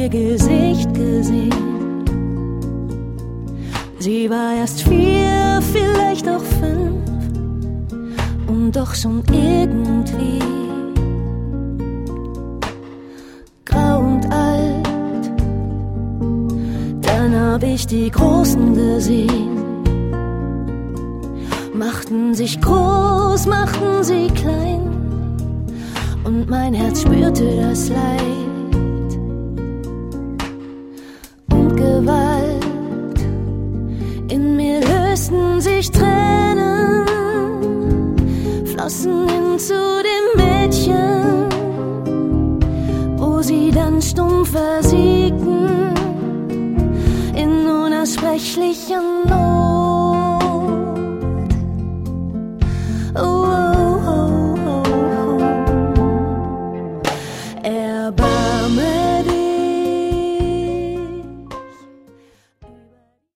ihr Gesicht gesehen. Sie war erst 4, vielleicht auch 5 und doch schon irgendwie grau und alt. Dann hab ich die Großen gesehen, machten sich groß, machten sie klein, und mein Herz spürte das Leid und Gewalt. In mir lösten sich Tränen, flossen hin zu dem Mädchen, wo sie dann stumm versiegten in unaussprechlicher Not.